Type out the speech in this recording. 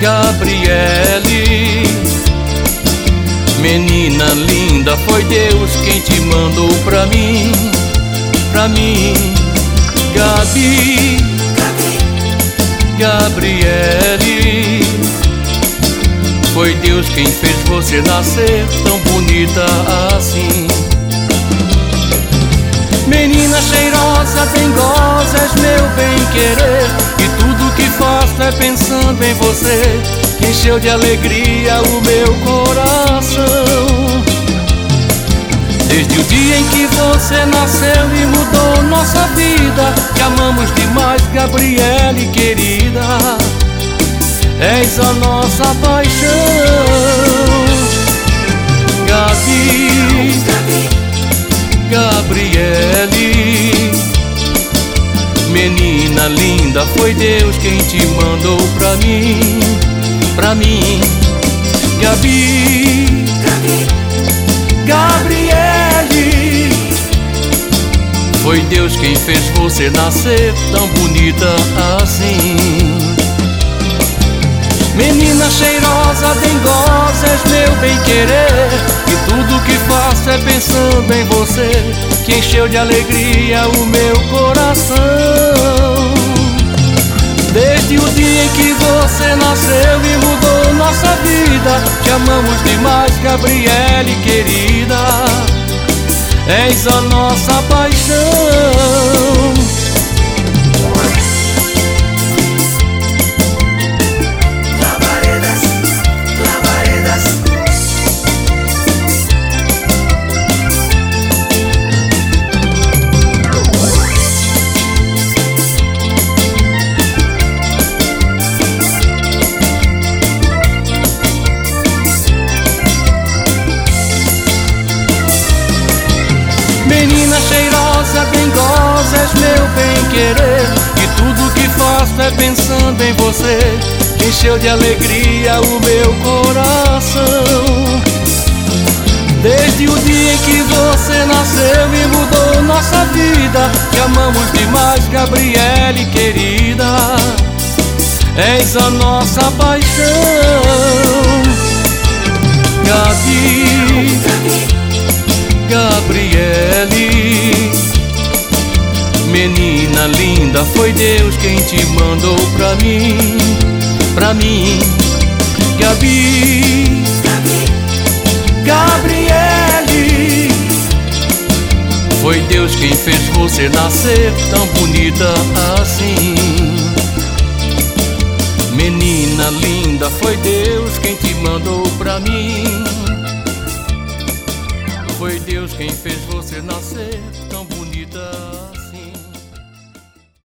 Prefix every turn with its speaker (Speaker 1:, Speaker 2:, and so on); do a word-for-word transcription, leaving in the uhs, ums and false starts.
Speaker 1: Gabriele, menina linda, foi Deus quem te mandou pra mim, pra mim. Gabi, Gabriele, foi Deus quem fez você nascer tão bonita assim. Menina cheirosa, dengosa, és meu bem-querer, e tudo que faço é pensando em você, que encheu de alegria o meu coração. Desde o dia em que você nasceu e mudou nossa vida, te amamos demais, Gabriele querida, és a nossa paixão. Gabi, Gabriele, menina linda, foi Deus quem te mandou pra mim, pra mim. Gabi, Gabriele, foi Deus quem fez você nascer tão bonita assim. Menina cheirosa, dengosa, és meu bem-querer, e tudo que faço é pensando em você, que encheu de alegria o meu coração. Desde o dia em que você nasceu e mudou nossa vida, te amamos demais, Gabriele querida, és a nossa paixão. Menina cheirosa, dengosa, és meu bem-querer, e tudo que faço é pensando em você, que encheu de alegria o meu coração. Desde o dia em que você nasceu e mudou nossa vida, te amamos demais, Gabriele querida, és a nossa paixão. Gabi, Gabriele, menina linda, foi Deus quem te mandou pra mim, pra mim. Gabi, Gabriele, foi Deus quem fez você nascer tão bonita assim. Menina linda, foi Deus quem te mandou pra mim, foi Deus quem fez você nascer tão bonita.